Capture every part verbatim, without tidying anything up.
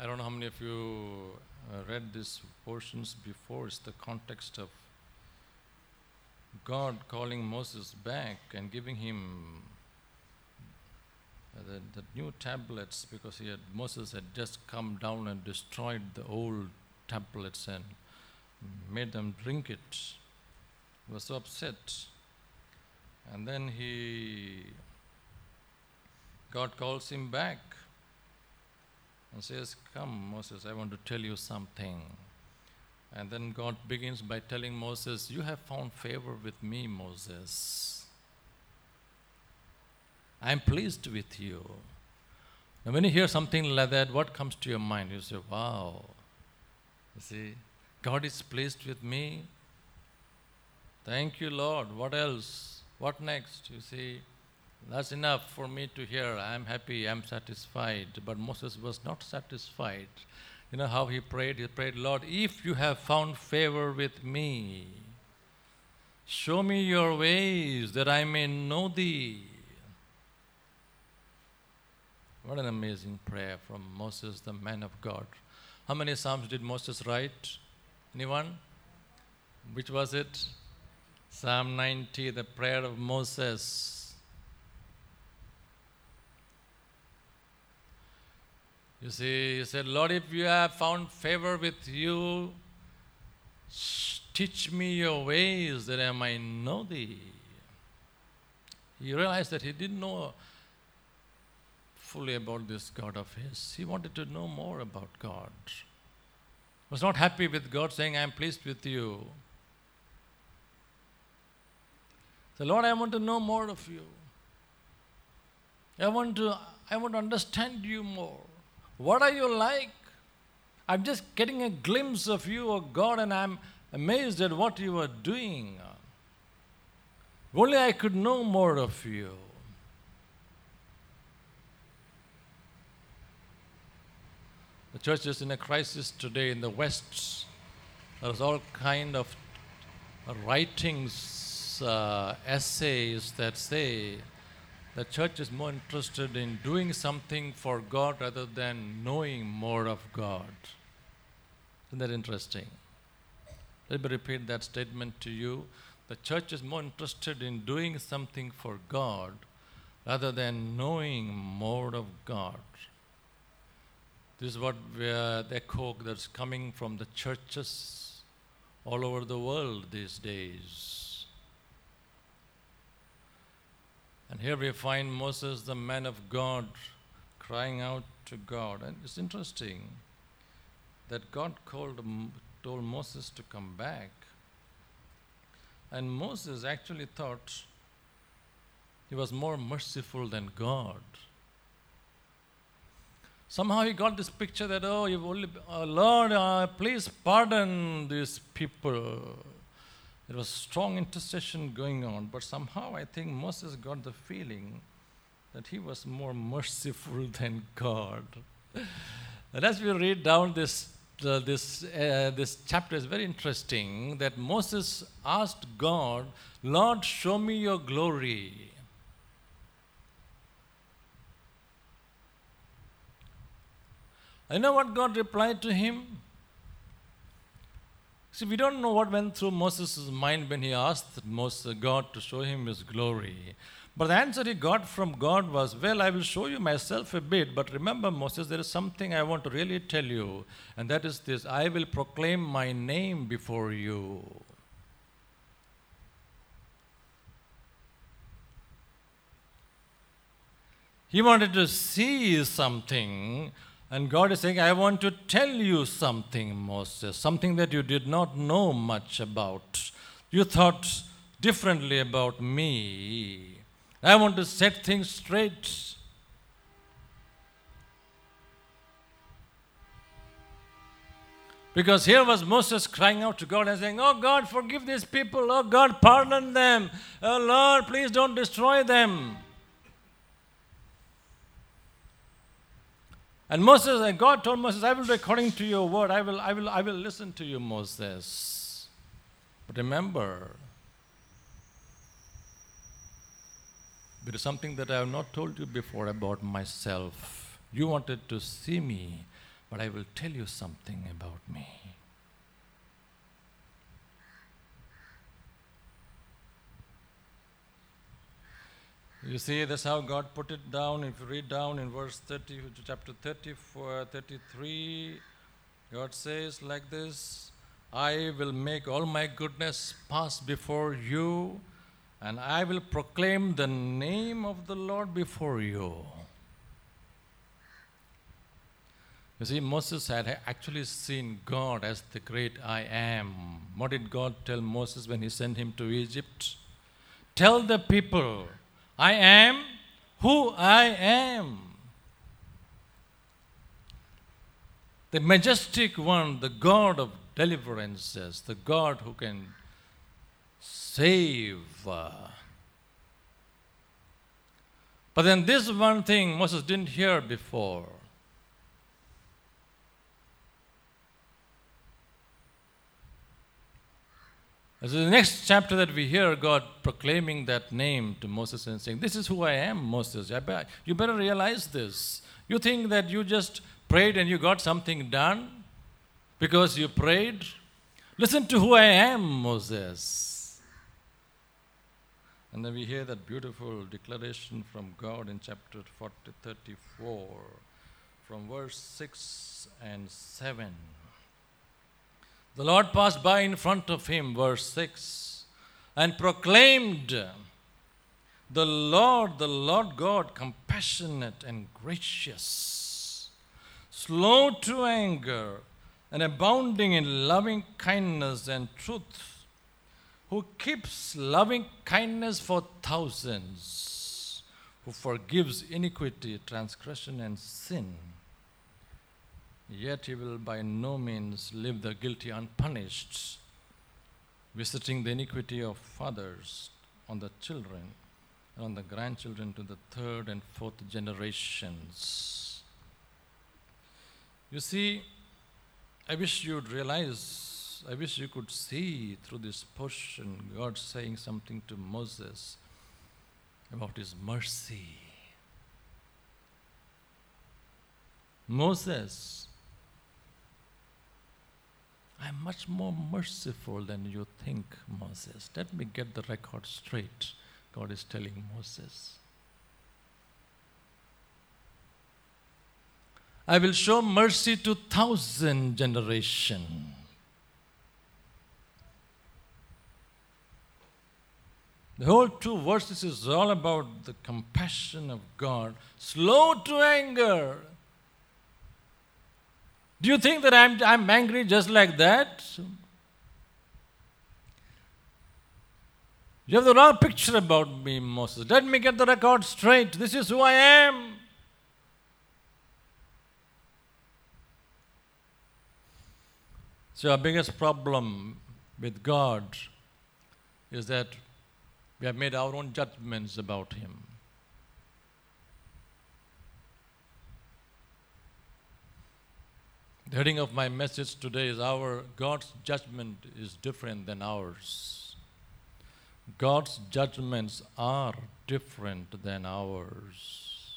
I don't know how many of you uh, read these portions before. It's the context of God calling Moses back and giving him uh, the, the new tablets, because he had, Moses had just come down and destroyed the old tablets and made them drink it. He was so upset. And then he, God calls him back and says, "Come, Moses, I want to tell you something." And then God begins by telling Moses, "You have found favor with me, Moses. I am pleased with you." Now, when you hear something like that, what comes to your mind? You say, "Wow, you see, God is pleased with me. Thank you, Lord. What else? What next?" You see, that's enough for me to hear. I am happy, I am satisfied. But Moses was not satisfied. You know how he prayed? He prayed, "Lord, if you have found favor with me, show me your ways that I may know thee." What an amazing prayer from Moses, the man of God. How many Psalms did Moses write? Anyone? Which was it? Psalm ninety, the prayer of Moses. You see, he said, "Lord, if you have found favor with you, teach me your ways that I might know thee." He realized that he didn't know fully about this God of his. He wanted to know more about God. He was not happy with God saying, "I am pleased with you." So, "Lord, I want to know more of you. I want to, I want to understand you more. What are you like? I'm just getting a glimpse of you, oh God, and I'm amazed at what you are doing. If only I could know more of you." The church is in a crisis today in the West. There's all kind of writings, uh, essays that say the church is more interested in doing something for God rather than knowing more of God. Isn't that interesting? Let me repeat that statement to you. The church is more interested in doing something for God rather than knowing more of God. This is what we are, the echo that's coming from the churches all over the world these days. And here we find Moses, the man of God, crying out to God. And it's interesting that God called, told Moses to come back. And Moses actually thought he was more merciful than God. Somehow he got this picture that, "Oh, you've only, oh, Lord, uh, please pardon these people." There was strong intercession going on, but somehow I think Moses got the feeling that he was more merciful than God. And as we read down this uh, this uh, this chapter, is very interesting that Moses asked God, "Lord, show me your glory." You know what God replied to him? See, we don't know what went through Moses' mind when he asked Moses, God to show him his glory. But the answer he got from God was, "Well, I will show you myself a bit, but remember, Moses, there is something I want to really tell you, and that is this: I will proclaim my name before you." He wanted to see something. And God is saying, "I want to tell you something, Moses, something that you did not know much about. You thought differently about me. I want to set things straight." Because here was Moses crying out to God and saying, "Oh God, forgive these people. Oh God, pardon them. Oh Lord, please don't destroy them." And Moses, and God told Moses, "I will do according to your word. I will, I will, I will listen to you, Moses. But remember, there is something that I have not told you before about myself. You wanted to see me, but I will tell you something about me. You see, that's how God put it down. If you read down in verse thirty, chapter thirty-four, thirty-three, God says like this, I will make all my goodness pass before you, and I will proclaim the name of the Lord before you. You see, Moses had actually seen God as the great I am. What did God tell Moses when he sent him to Egypt? Tell the people, I am who I am. The majestic one, the God of deliverances, the God who can save. But then this one thing Moses didn't hear before. As in the next chapter that we hear God proclaiming that name to Moses and saying, this is who I am, Moses. You better realize this. You think that you just prayed and you got something done because you prayed? Listen to who I am, Moses. And then we hear that beautiful declaration from God in chapter forty, thirty-four, from verse six and seven. The Lord passed by in front of him, verse six, and proclaimed, the Lord, the Lord God, compassionate and gracious, slow to anger, and abounding in loving kindness and truth, who keeps loving kindness for thousands, who forgives iniquity, transgression, and sin. Yet he will by no means leave the guilty unpunished, visiting the iniquity of fathers on the children and on the grandchildren to the third and fourth generations. You see, I wish you'd realize, I wish you could see through this portion God saying something to Moses about his mercy. Moses, I'm much more merciful than you think, Moses. Let me get the record straight, God is telling Moses. I will show mercy to thousand generations. The whole two verses is all about the compassion of God, slow to anger. Do you think that I'm, I'm angry just like that? You have the wrong picture about me, Moses. Let me get the record straight. This is who I am. So our biggest problem with God is that we have made our own judgments about Him. The heading of my message today is our God's judgment is different than ours. God's judgments are different than ours.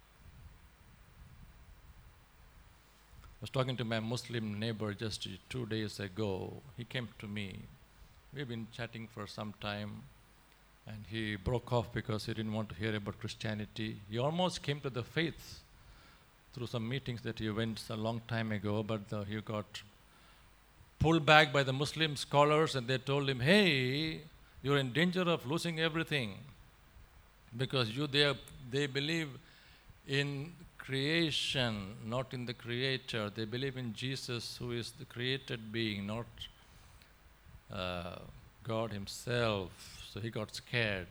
I was talking to my Muslim neighbor just two days ago. He came to me. We've been chatting for some time, and he broke off because he didn't want to hear about Christianity. He almost came to the faith through some meetings that he went a long time ago, but uh, he got pulled back by the Muslim scholars, and they told him, hey, you're in danger of losing everything because you they, they believe in creation, not in the Creator. They believe in Jesus, who is the created being, not uh, God Himself. So he got scared.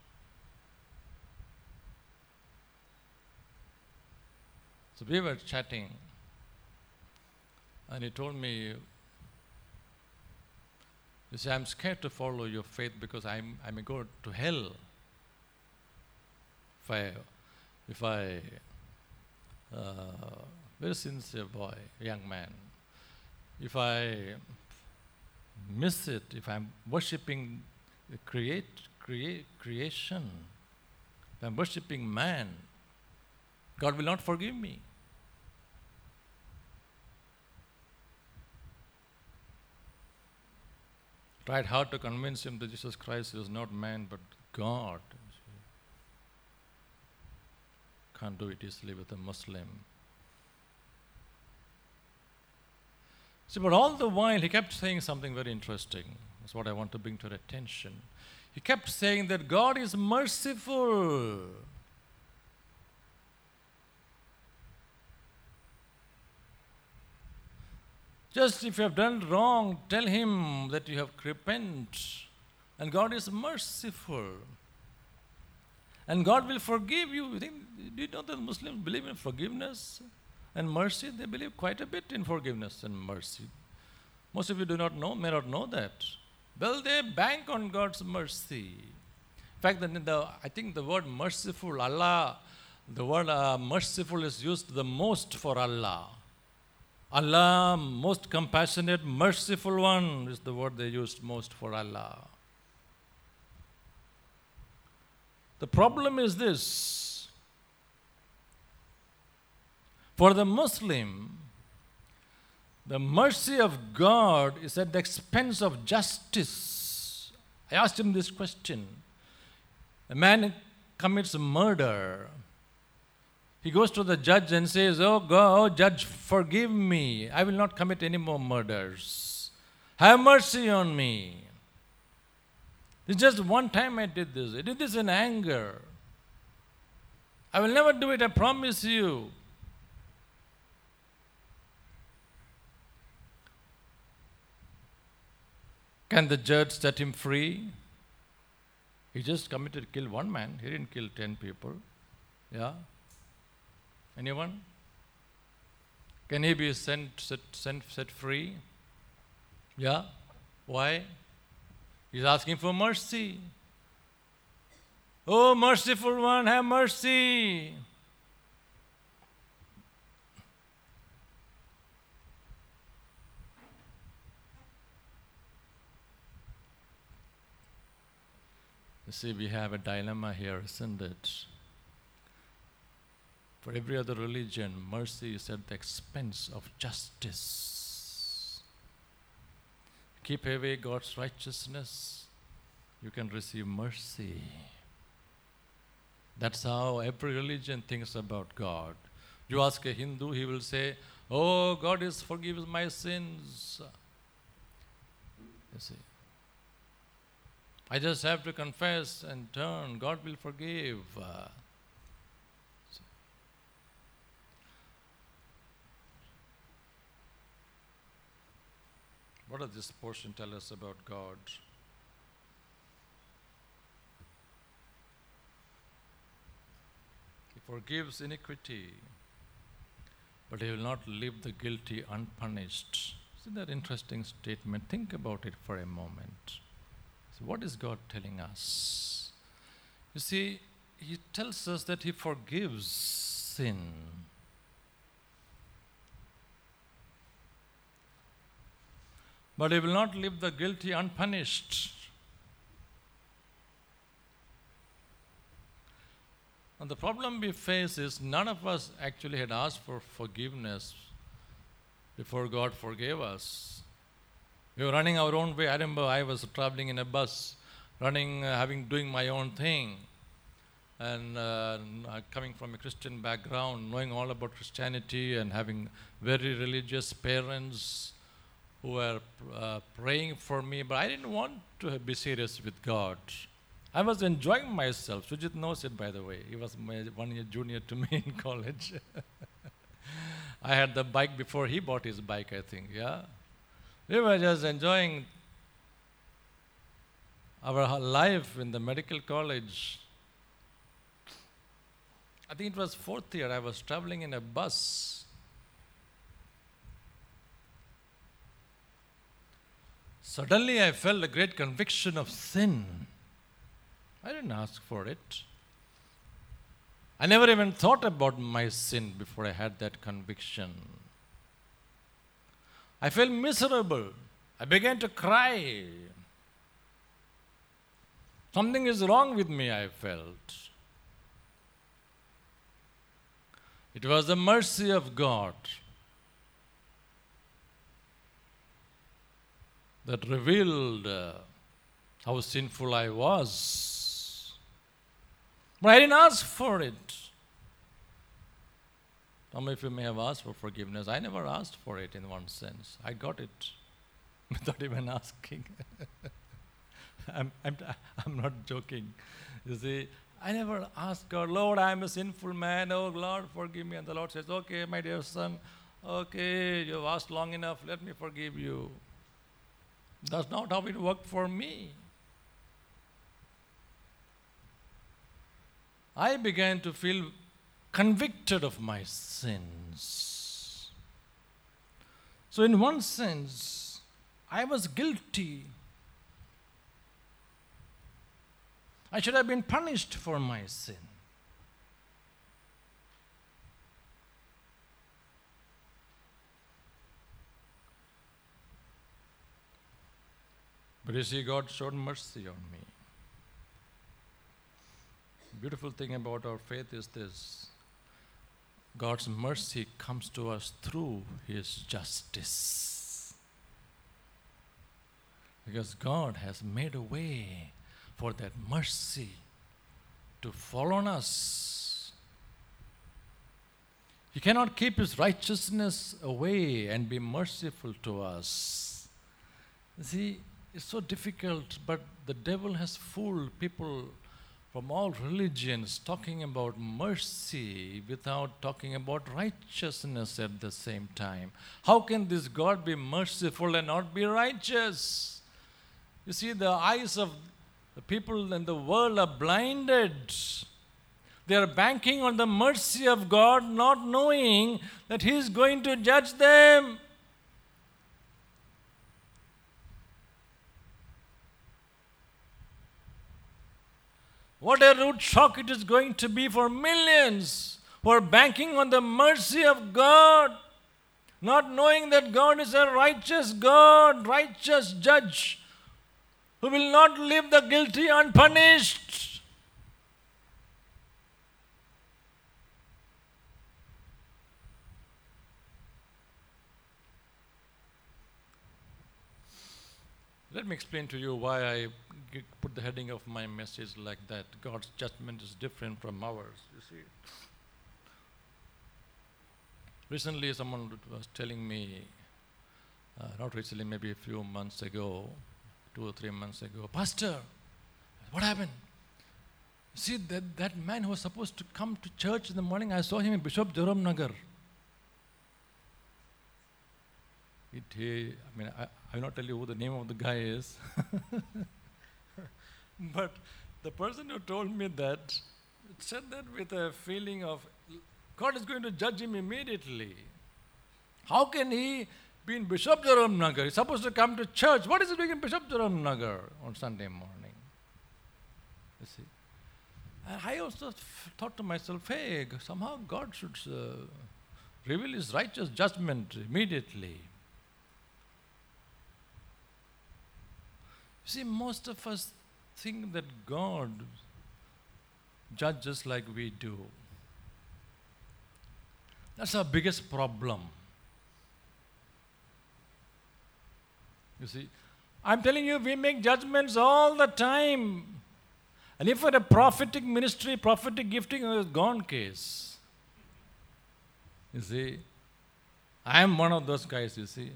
So we were chatting, and he told me, you see, I'm scared to follow your faith because I'm, I may go to hell if I, if I uh, very sincere boy, young man, if I miss it, if I'm worshipping the create, create, creation, if I'm worshipping man, God will not forgive me. tried hard to convince him that Jesus Christ is not man but God. Can't do it easily with a Muslim. See, but all the while he kept saying something very interesting. That's what I want to bring to your attention. He kept saying that God is merciful. Just if you have done wrong, tell him that you have repent. And God is merciful. And God will forgive you. You think, do you know that Muslims believe in forgiveness and mercy? They believe quite a bit in forgiveness and mercy. Most of you do not know, may not know that. Well, they bank on God's mercy. In fact, the, the, I think the word merciful, Allah, the word uh, merciful is used the most for Allah. Allah, most compassionate, merciful one is the word they used most for Allah. The problem is this. For the Muslim, the mercy of God is at the expense of justice. I asked him this question. A man commits murder. He goes to the judge and says, oh God, oh judge, forgive me. I will not commit any more murders. Have mercy on me. It's just one time I did this. I did this in anger. I will never do it, I promise you. Can the judge set him free? He just committed, killed one man. He didn't kill ten people. Yeah? Anyone? Can he be sent, set, sent, set free? Yeah? Why? He's asking for mercy. Oh, merciful one, have mercy. You see, we have a dilemma here, isn't it? For every other religion, mercy is at the expense of justice. Keep away God's righteousness, you can receive mercy. That's how every religion thinks about God. You ask a Hindu, he will say, oh, God is forgives my sins. You see. I just have to confess and turn. God will forgive. Uh, What does this portion tell us about God? He forgives iniquity, but he will not leave the guilty unpunished. Isn't that an interesting statement? Think about it for a moment. So what is God telling us? You see, he tells us that he forgives sin. But he will not leave the guilty unpunished. And the problem we face is none of us actually had asked for forgiveness before God forgave us. We were running our own way. I remember I was traveling in a bus, running, uh, having, doing my own thing. And uh, coming from a Christian background, knowing all about Christianity and having very religious parents who were uh, praying for me, but I didn't want to be serious with God. I was enjoying myself. Sujit knows it, by the way. He was my one year junior to me in college. I had the bike before he bought his bike, I think, yeah. We were just enjoying our life in the medical college. I think it was fourth year, I was traveling in a bus. Suddenly I felt a great conviction of sin. I didn't ask for it. I never even thought about my sin before I had that conviction. I felt miserable. I began to cry. Something is wrong with me, I felt. It was the mercy of God. that revealed uh, how sinful I was. But I didn't ask for it. Some of you may have asked for forgiveness. I never asked for it in one sense. I got it without even asking. I'm, I'm, I'm not joking. You see, I never asked God, Lord, I am a sinful man. Oh, Lord, forgive me. And the Lord says, okay, my dear son, okay, you've asked long enough. Let me forgive you. That's not how it worked for me. I began to feel convicted of my sins. So in one sense, I was guilty. I should have been punished for my sin. But you see, God showed mercy on me. Beautiful thing about our faith is this. God's mercy comes to us through His justice. Because God has made a way for that mercy to fall on us. He cannot keep His righteousness away and be merciful to us. See, it's so difficult, but the devil has fooled people from all religions talking about mercy without talking about righteousness at the same time. How can this God be merciful and not be righteous? You see, the eyes of the people in the world are blinded. They are banking on the mercy of God, not knowing that He is going to judge them. What a rude shock it is going to be for millions who are banking on the mercy of God, not knowing that God is a righteous God, righteous judge, who will not leave the guilty unpunished. Let me explain to you why I put the heading of my message like that. God's judgment is different from ours, you see. Recently, someone was telling me, uh, not recently, maybe a few months ago, two or three months ago, Pastor, what happened? See, that, that man who was supposed to come to church in the morning, I saw him in Bishop Joram Nagar. It, he, I mean, I, I will not tell you who the name of the guy is. But the person who told me that said that with a feeling of God is going to judge him immediately. How can he be in Bishop Joram Nagar? He's supposed to come to church. What is he doing in Bishop Joram Nagar on Sunday morning? You see. And I also f- thought to myself, hey, somehow God should uh, reveal His righteous judgment immediately. See, most of us think that God judges like we do. That's our biggest problem. You see, I'm telling you, we make judgments all the time. And if for a prophetic ministry, prophetic gifting, it is gone case. You see, I am one of those guys, you see.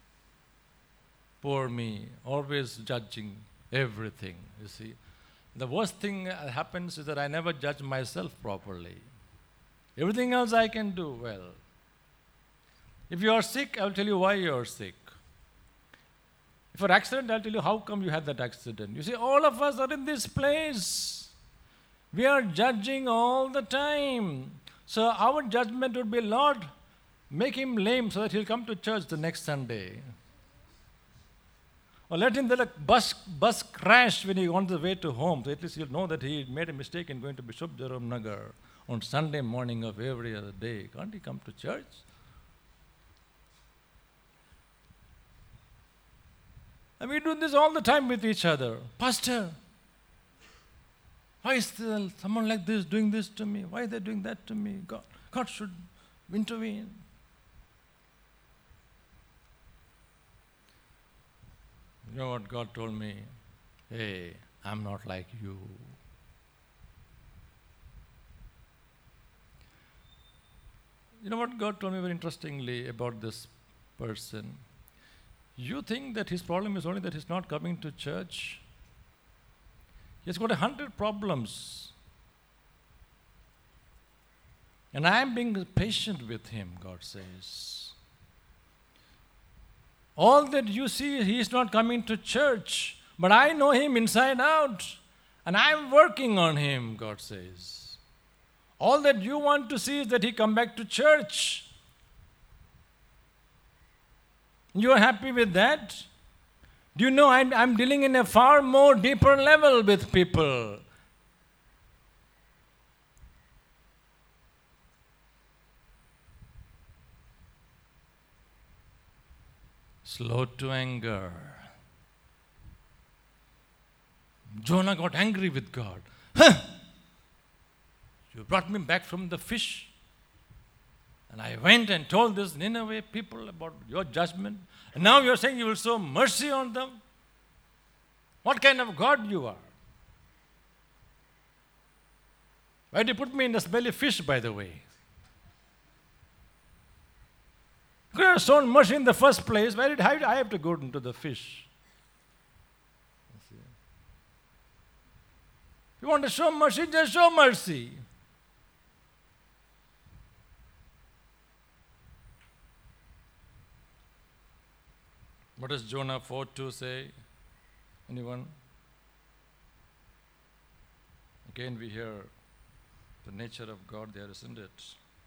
Poor me, always judging everything, you see. The worst thing that happens is that I never judge myself properly. Everything else I can do well. If you are sick, I will tell you why you are sick. If you're accident, I'll tell you how come you had that accident. You see, all of us are in this place. We are judging all the time. So our judgment would be, Lord, make him lame so that he'll come to church the next Sunday. Or let him let a bus, bus crash when he on the way to home. So at least he'll know that he made a mistake in going to Bishop Joram Nagar on Sunday morning of every other day. Can't he come to church? And we do this all the time with each other. Pastor, why is there someone like this doing this to me? Why are they doing that to me? God, God should intervene. You know what God told me? Hey, I'm not like you. You know what God told me very interestingly about this person? You think that his problem is only that he's not coming to church? He's got a hundred problems. And I am being patient with him, God says. All that you see, he is not coming to church, but I know him inside out, and I am working on him, God says. All that you want to see is that he come back to church. You are happy with that? Do you know I'm, I'm dealing in a far more deeper level with people. Slow to anger. Jonah got angry with God. Huh! You brought me back from the fish. And I went and told this Nineveh people about your judgment. And now you're saying you will show mercy on them? What kind of God you are? Why did you put me in the smelly fish, by the way? You could have shown mercy in the first place. Why did I have to go into the fish? If you want to show mercy, just show mercy. What does Jonah four two say? Anyone? Again, we hear the nature of God there, isn't it?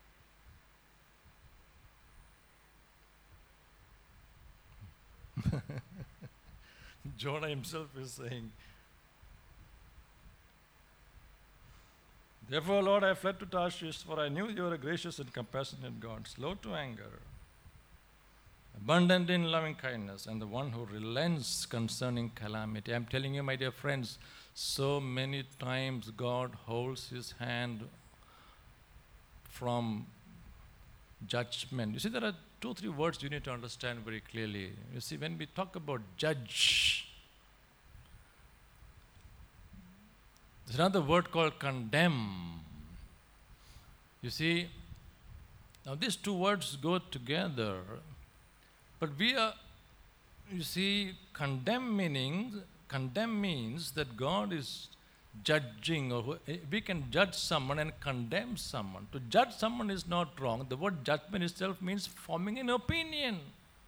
Jonah himself is saying, therefore, Lord, I fled to Tarshish, for I knew you were a gracious and compassionate God, slow to anger, abundant in loving kindness, and the one who relents concerning calamity. I'm telling you, my dear friends, so many times God holds his hand from judgment. You see, there are two, three words you need to understand very clearly. You see, when we talk about judge, there's another word called condemn. You see, now these two words go together. But we are, you see, condemn meaning, condemn means that God is judging, or we can judge someone and condemn someone. To judge someone is not wrong. The word judgment itself means forming an opinion.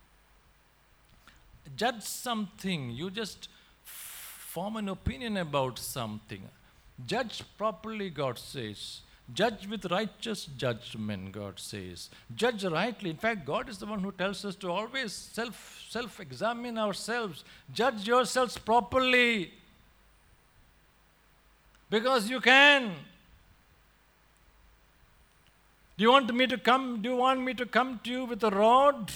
Judge something, you just form an opinion about something. Judge properly, God says. Judge with righteous judgment, God says. Judge rightly. In fact, God is the one who tells us to always self, self-examine ourselves. Judge yourselves properly. Because you can. Do you want me to come? Do you want me to come to you with a rod?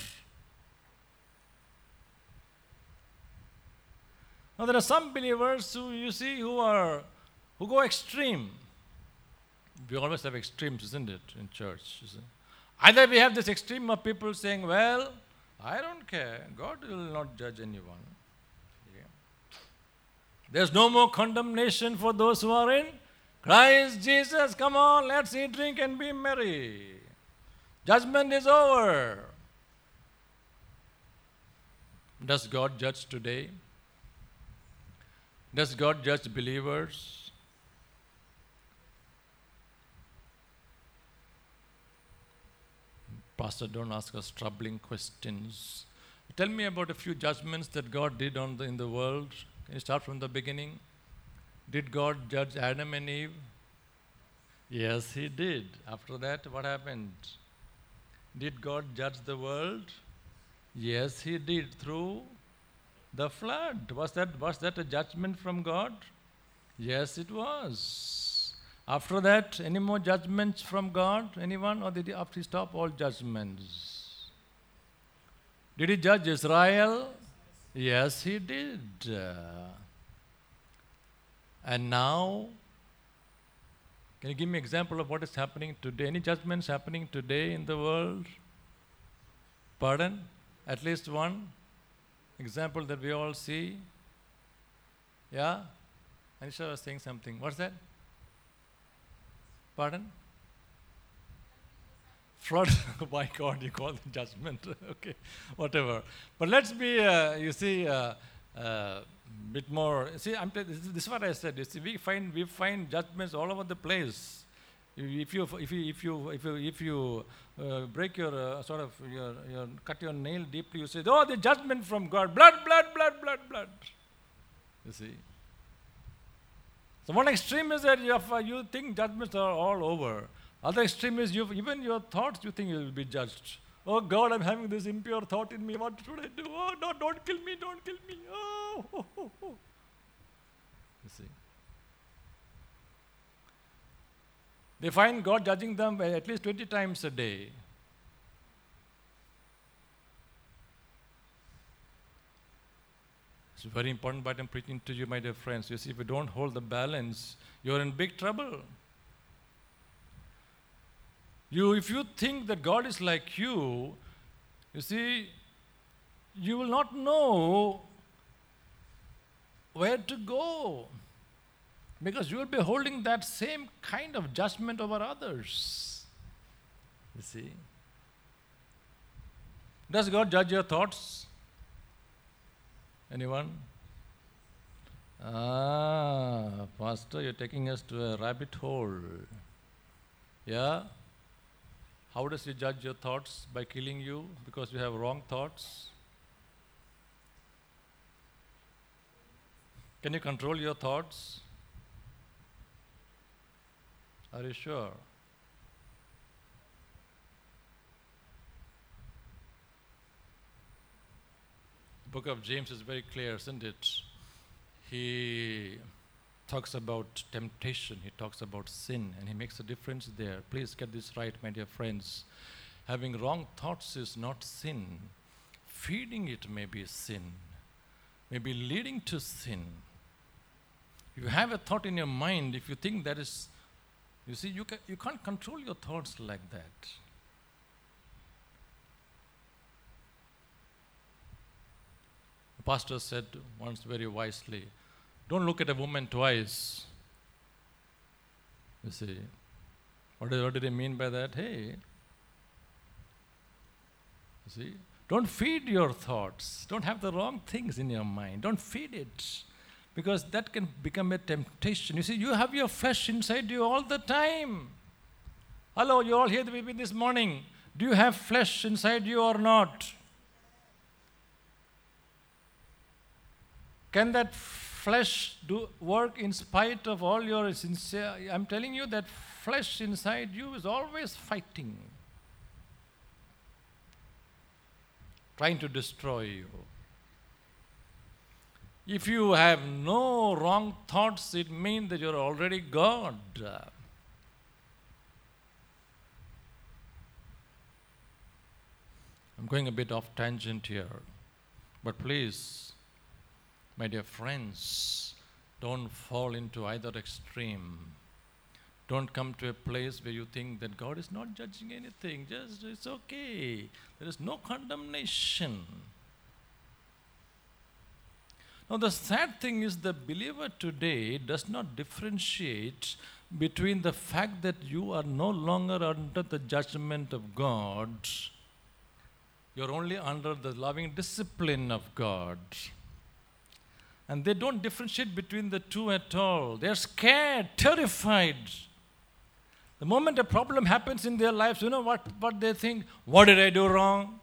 Now there are some believers who you see who are who go extreme. We always have extremes, isn't it, in church? Either we have this extreme of people saying, well, I don't care. God will not judge anyone. Yeah. There's no more condemnation for those who are in Christ Jesus. Come on, let's eat, drink, and be merry. Judgment is over. Does God judge today? Does God judge believers? Pastor, don't ask us troubling questions. Tell me about a few judgments that God did on the, in the world. Can you start from the beginning? Did God judge Adam and Eve? Yes, he did. After that, what happened? Did God judge the world? Yes, he did, through the flood. Was that, was that a judgment from God? Yes, it was. After that, any more judgments from God? Anyone? Or did he, after he stop all judgments? Did he judge Israel? Yes, he did. Uh, and now, can you give me an example of what is happening today? Any judgments happening today in the world? Pardon? At least one? example that we all see. Yeah? Anisha was saying something. What's that? Pardon? Flood. My God, you call it judgment. Okay, whatever. But let's be, uh, you see, uh, uh, bit more. See, I'm, this, is, this is what I said. You see, we find we find judgments all over the place. If you if you if you if you if you uh, break your uh, sort of your your cut your nail deeply, you say, "Oh, the judgment from God! Blood, blood, blood, blood, blood." You see. So one extreme is that you, have, uh, you think judgments are all over. Other extreme is you even your thoughts you think you will be judged. Oh God, I'm having this impure thought in me. What should I do? Oh no, don't kill me! Don't kill me! Oh, oh, oh, oh. You see. They find God judging them at least twenty times a day. It's very important, but I'm preaching to you, my dear friends. You see, if you don't hold the balance, you're in big trouble. You, if you think that God is like you, you see, you will not know where to go. Because you will be holding that same kind of judgment over others. You see? Does God judge your thoughts? Anyone? Ah, Pastor, you're taking us to a rabbit hole. Yeah? How does He judge your thoughts? By killing you because you have wrong thoughts? Can you control your thoughts? Are you sure? The book of James is very clear, isn't it? He talks about temptation, he talks about sin, and he makes a difference there. Please get this right, my dear friends. Having wrong thoughts is not sin. Feeding it may be sin, may be leading to sin. You have a thought in your mind, if you think that is You see, you, can, you can't control your thoughts like that. The pastor said once very wisely, don't look at a woman twice. You see, what did, what did he mean by that? Hey, you see, don't feed your thoughts. Don't have the wrong things in your mind. Don't feed it. Because that can become a temptation. You see, you have your flesh inside you all the time. Hello, you all here with me this morning. Do you have flesh inside you or not? Can that flesh do work in spite of all your sincere? I'm telling you that flesh inside you is always fighting, trying to destroy you. If you have no wrong thoughts, it means that you're already God. I'm going a bit off tangent here, but please, my dear friends, don't fall into either extreme. Don't come to a place where you think that God is not judging anything. Just, it's okay. There is no condemnation. Now, the sad thing is the believer today does not differentiate between the fact that you are no longer under the judgment of God. You're only under the loving discipline of God. And they don't differentiate between the two at all. They're scared, terrified. The moment a problem happens in their lives, you know what, what they think? What did I do wrong?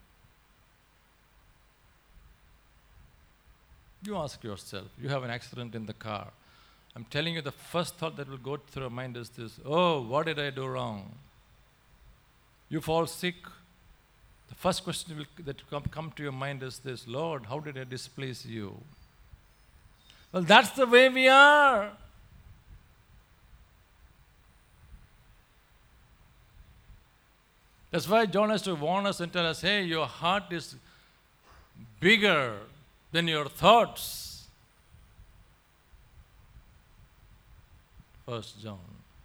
You ask yourself, you have an accident in the car. I'm telling you, the first thought that will go through your mind is this: oh, what did I do wrong? You fall sick. The first question will, that will come, come to your mind is this: Lord, how did I displease you? Well, that's the way we are. That's why John has to warn us and tell us, hey, your heart is bigger than your thoughts. First John.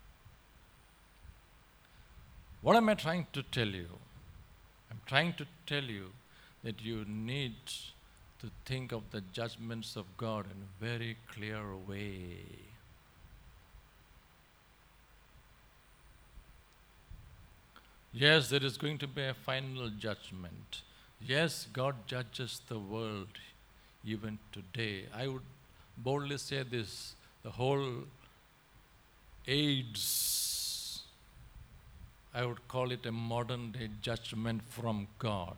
What am I trying to tell you? I'm trying to tell you that you need to think of the judgments of God in a very clear way. Yes, there is going to be a final judgment. Yes, God judges the world even today. I would boldly say this, the whole AIDS, I would call it a modern day judgment from God.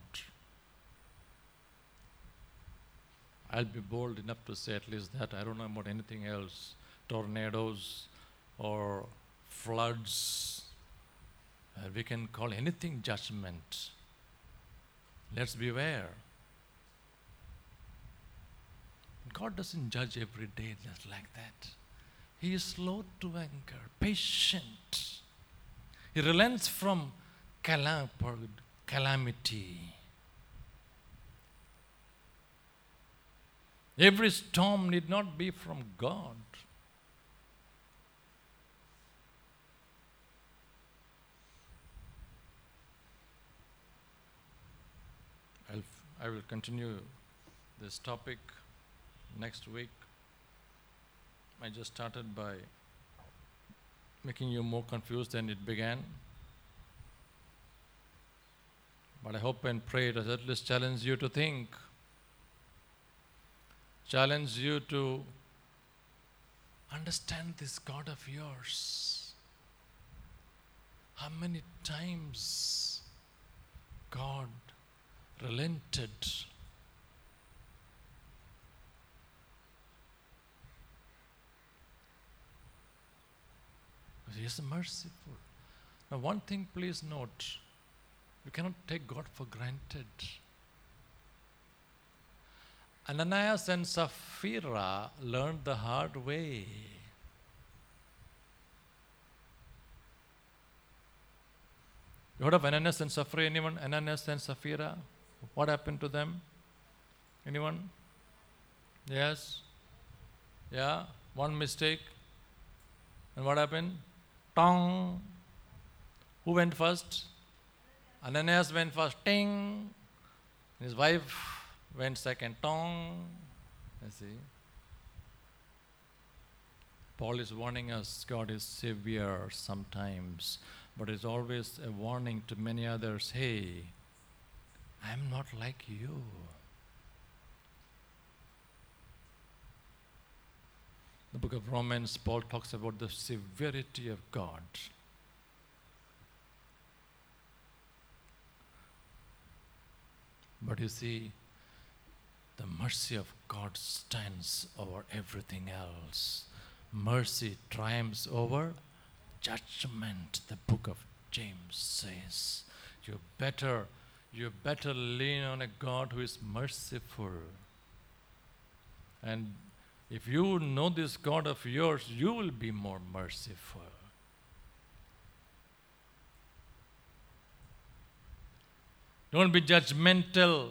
I'll be bold enough to say at least that. I don't know about anything else. Tornadoes or floods. Uh, we can call anything judgment. Let's beware. God doesn't judge every day just like that. He is slow to anger, patient. He relents from calam- calamity. Every storm need not be from God. I'll, I will continue this topic next week. I just started by making you more confused than it began. But I hope and pray it has at least challenged you to think. Challenge you to understand this God of yours. How many times God relented. He is merciful. Now, one thing please note, we cannot take God for granted. Ananias and Sapphira learned the hard way. You heard of Ananias and Sapphira? Anyone? Ananias and Sapphira? What happened to them? Anyone? Yes? Yeah? One mistake. And what happened? Tong. Who went first? Ananias went first. Ting. His wife went second. Tong. You see? Paul is warning us, God is severe sometimes, but it's always a warning to many others. Hey, I'm not like you. The book of Romans, Paul talks about the severity of God. But you see, the mercy of God stands over everything else. Mercy triumphs over judgment, the book of James says. You better, you better lean on a God who is merciful. And if you know this God of yours, you will be more merciful. Don't be judgmental.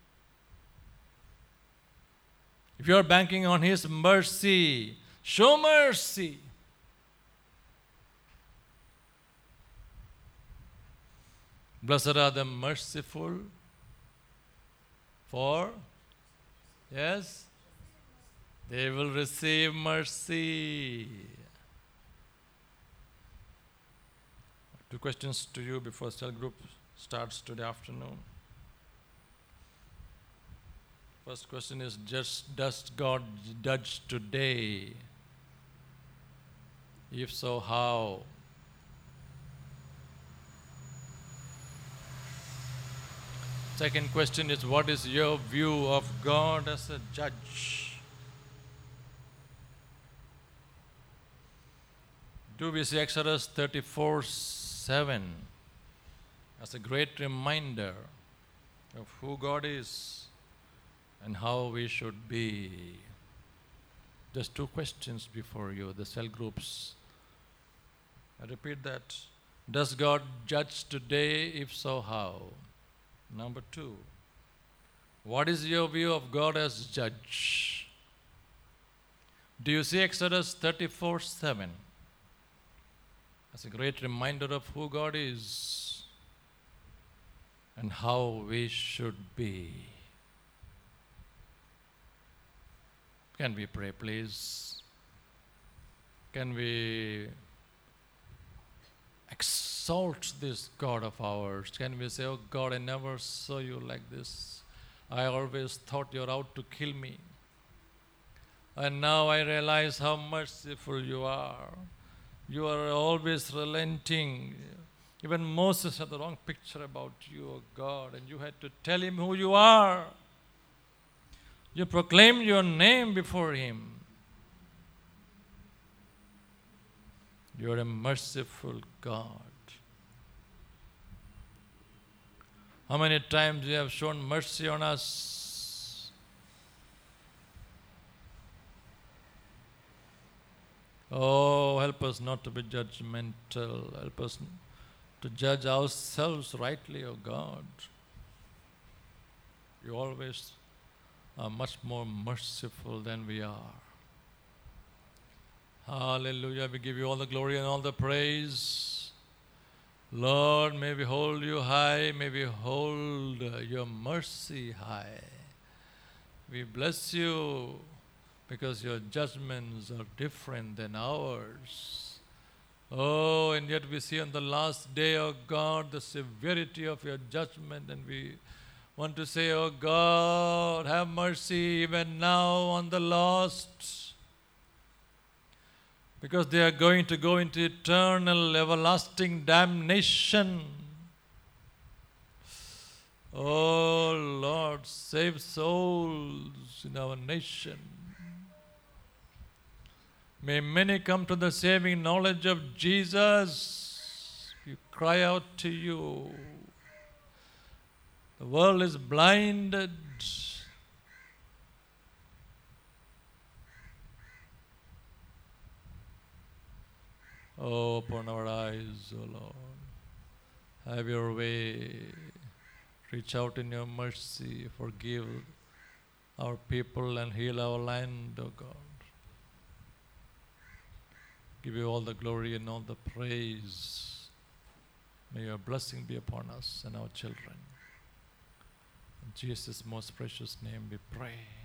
If you are banking on His mercy, show mercy. Blessed are the merciful, for, yes, they will receive mercy. Two questions to you before cell group starts today afternoon. First question is, just does God judge today? If so, how? Second question is, what is your view of God as a judge? Do we see Exodus thirty-four seven as a great reminder of who God is and how we should be? Just two questions before you, the cell groups. I repeat that. Does God judge today? If so, how? Number two, what is your view of God as judge? Do you see Exodus thirty-four seven as a great reminder of who God is and how we should be? Can we pray, please? Can we exalt this God of ours? Can we say, oh God, I never saw you like this. I always thought you're out to kill me. And now I realize how merciful you are. You are always relenting. Even Moses had the wrong picture about you, oh God, and you had to tell him who you are. You proclaimed your name before him. You are a merciful God. How many times you have shown mercy on us? Oh, help us not to be judgmental. Help us to judge ourselves rightly, oh God. You always are much more merciful than we are. Hallelujah. We give you all the glory and all the praise. Lord, may we hold you high. May we hold your mercy high. We bless you because your judgments are different than ours. Oh, and yet we see on the last day, oh God, the severity of your judgment, and we want to say, oh God, have mercy even now on the lost, because they are going to go into eternal, everlasting damnation. Oh Lord, save souls in our nation. May many come to the saving knowledge of Jesus. We cry out to you. The world is blinded. Oh, open our eyes, O Lord. Have your way. Reach out in your mercy. Forgive our people and heal our land, O God. Give you all the glory and all the praise. May your blessing be upon us and our children. In Jesus' most precious name we pray.